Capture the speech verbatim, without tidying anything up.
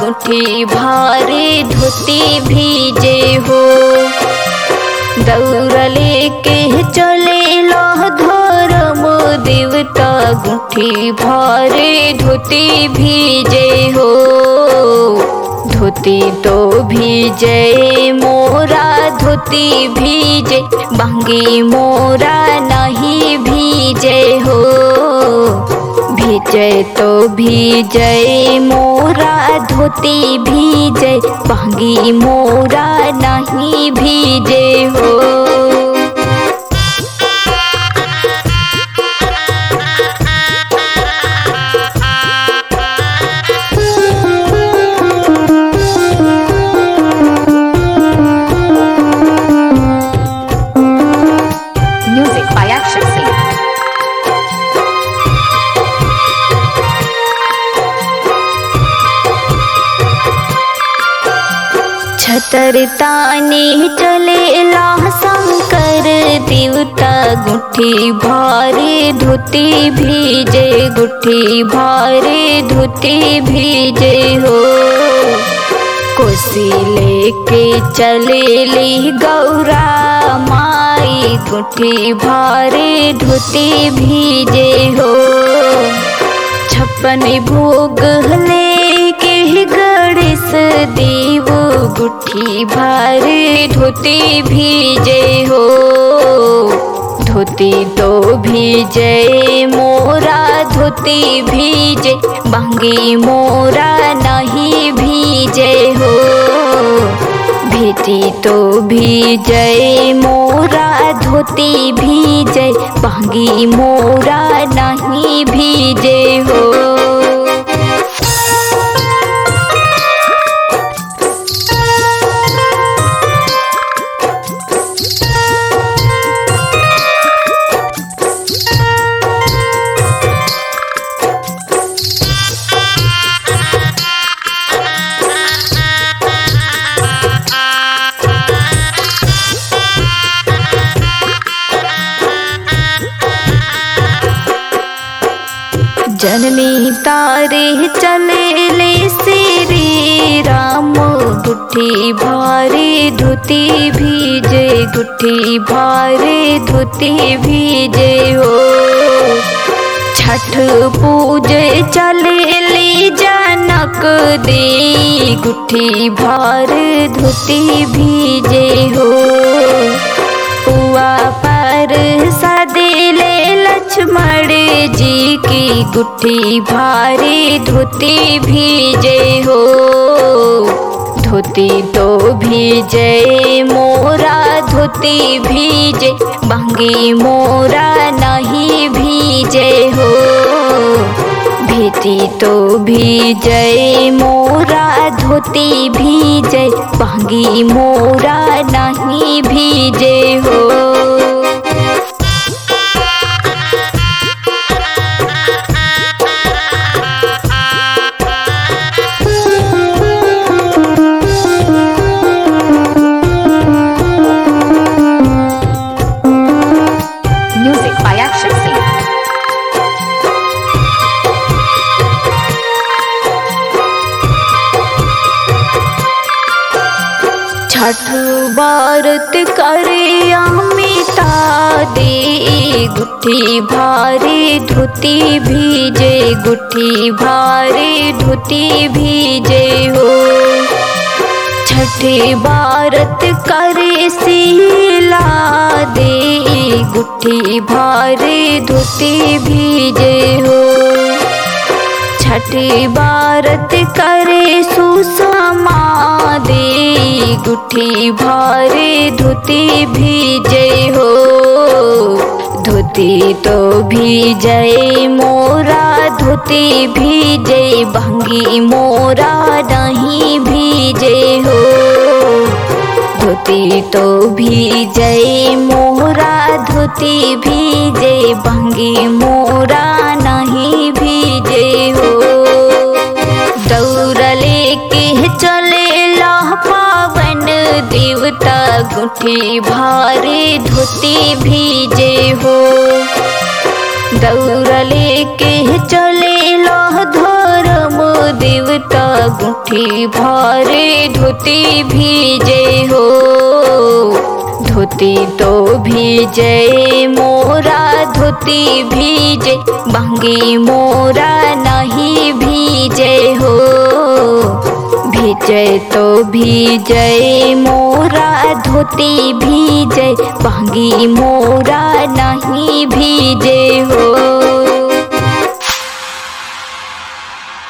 गुठी भारी धोती भीजे हो। दौरा लेके चले लो धर्म देवता गुठी भारी धोती भीजे हो। धोती तो भीजे मोरा धोती भीजे बंगी मोरा नहीं भीजे हो। भीजे तो भीजे मोरा धोती भीजे बंगी मोरा नहीं भीजे हो। छतरतानी चले ला शंकर देवता गुठी भारी धोती भीजे गुठी भारी धोती भीजे हो। कोसी लेके चले ली गौरा माई गुठी भारी धोती भीजे हो। छप्पन भोग लेके गणेश देव गुठी भारी धोती भीजे हो। धोती तो भीजे मोरा धोती भीजे बंगी मोरा नहीं भीजे हो। भीती तो भीजे मोरा धोती भीजे बंगी मोरा नहीं भीजे हो। जननी तारे चले ले श्री राम गुठी भारी धोती भीजे गुठी भारी धोती भीजे हो। छठ पूजे चले ले जनक दे गुठी भारी धोती भीजे हो। पुआ पर सदे ले लक्ष्मण जी की गुठी भारी धोती भीजे हो। धोती तो भीजे मोरा धोती भीजे बंगी मोरा नहीं भीजे हो। भीती तो भीजे मोरा धोती भीजे बंगी मोरा नहीं भीजे हो। छठ व्रत करे अमिता दे गुठी भारी धोती भीजे गुठी भारी धोती भीजे हो। छठ व्रत करे शीला दे गुठी भारी धोती भीजे हो। छठ व्रत करे सुषमा दे गुठी भारी धोती भीजे हो। धोती तो भीजे मोरा धोती भीजे बंगी मोरा नहीं भीजे हो। धोती तो भीजे मोरा धोती भीजे बंगी मोरा नहीं भीजे हो। दौरा लेके चले ला पावन देवता गुठी भारी धोती भीजे हो। दौरा लेके चले ला धर्म देवता गुठी भारे धोती भीजे हो। धोती तो भीजे मोरा धोती भीजे बंगी मोरा नहीं भीजे हो। भीजे तो भीजे मोरा धोती भीजे बंगी मोरा नहीं भीजे